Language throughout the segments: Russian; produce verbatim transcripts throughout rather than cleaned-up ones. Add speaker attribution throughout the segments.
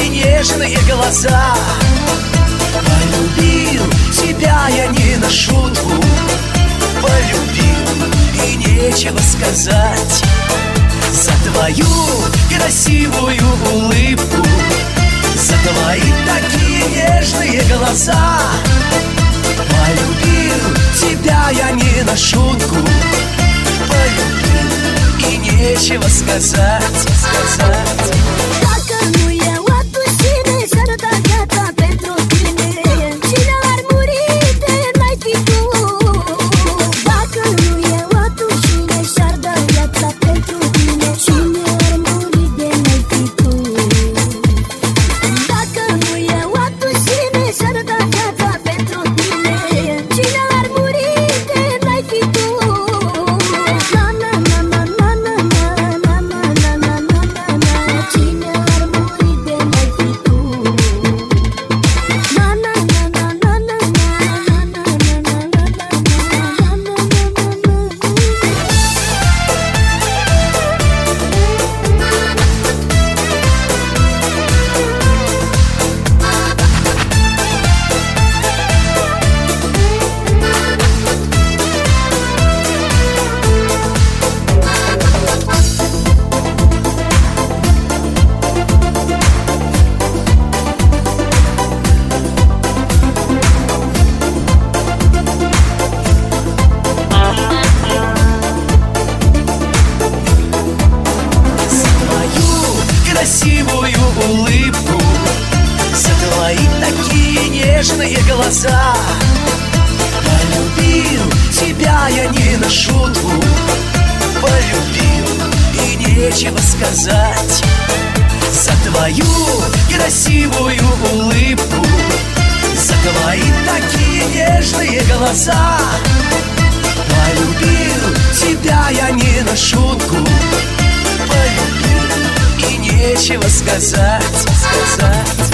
Speaker 1: такие нежные глаза. Полюбил тебя я не на шутку, полюбил и нечего сказать. За твою красивую улыбку, за твои такие нежные глаза. Полюбил тебя я не на шутку, полюбил и нечего сказать, сказать. Красивую улыбку, за твои такие нежные глаза. Полюбил тебя я не на шутку, полюбил и нечего сказать. За твою красивую улыбку, за твои такие нежные глаза. Полюбил тебя я не на шутку, полюбил и нечего сказать, сказать.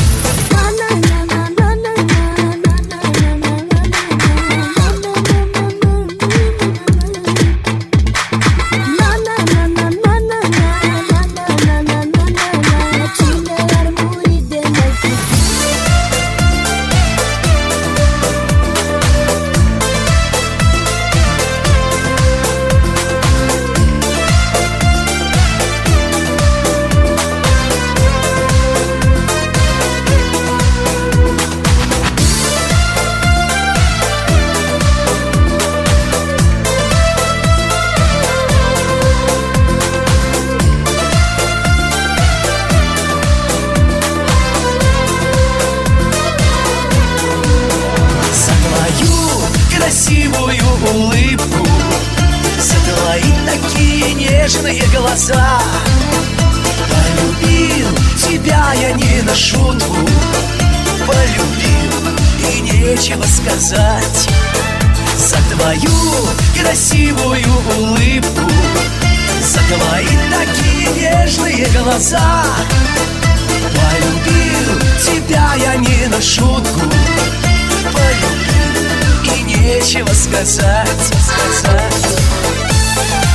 Speaker 1: Красивую улыбку, за твои такие нежные глаза. Полюбил тебя я не на шутку, полюбил и нечего сказать. За твою красивую улыбку, за твои такие нежные глаза. Полюбил тебя я не на шутку, полюбил и нечего сказать, сказать.